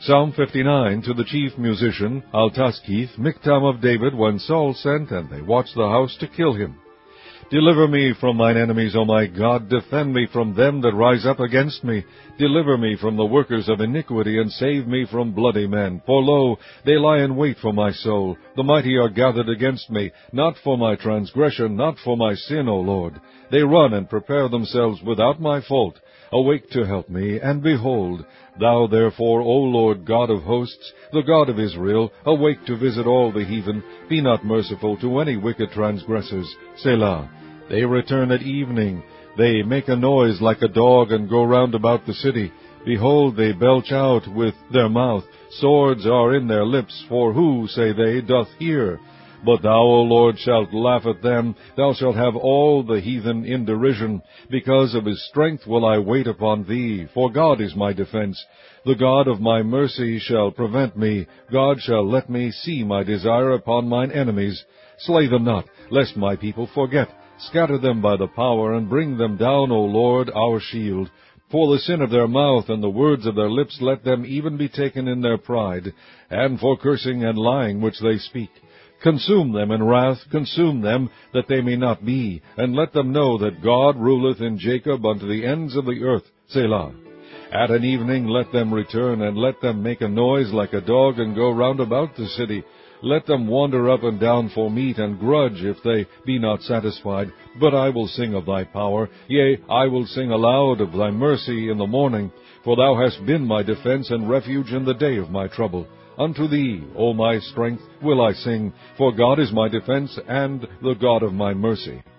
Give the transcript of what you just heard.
Psalm 59, to the chief musician, Altaschith, Miktam of David, when Saul sent, and they watched the house to kill him. Deliver me from mine enemies, O my God. Defend me from them that rise up against me. Deliver me from the workers of iniquity, and save me from bloody men. For lo, they lie in wait for my soul. The mighty are gathered against me, not for my transgression, not for my sin, O Lord. They run and prepare themselves without my fault. Awake to help me, and behold, thou therefore, O Lord God of hosts, the God of Israel, awake to visit all the heathen. Be not merciful to any wicked transgressors. Selah. They return at evening. They make a noise like a dog, and go round about the city. Behold, they belch out with their mouth. Swords are in their lips, for who, say they, doth hear? But thou, O Lord, shalt laugh at them. Thou shalt have all the heathen in derision. Because of his strength will I wait upon thee, for God is my defense. The God of my mercy shall prevent me. God shall let me see my desire upon mine enemies. Slay them not, lest my people forget. Scatter them by the power, and bring them down, O Lord, our shield. For the sin of their mouth and the words of their lips let them even be taken in their pride, and for cursing and lying which they speak. Consume them in wrath, consume them, that they may not be, and let them know that God ruleth in Jacob unto the ends of the earth. Selah. At an evening let them return, and let them make a noise like a dog, and go round about the city. Let them wander up and down for meat, and grudge if they be not satisfied. But I will sing of thy power, yea, I will sing aloud of thy mercy in the morning. For thou hast been my defense and refuge in the day of my trouble. Unto thee, O my strength, will I sing, for God is my defense and the God of my mercy.